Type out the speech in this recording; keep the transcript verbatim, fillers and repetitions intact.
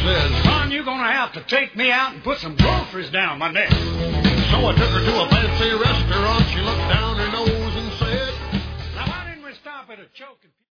says, "Son, you're gonna have to take me out and put some groceries down my neck." So I took her to a fancy restaurant. She looked down her nose and said, "Now, why didn't we stop at a choking?"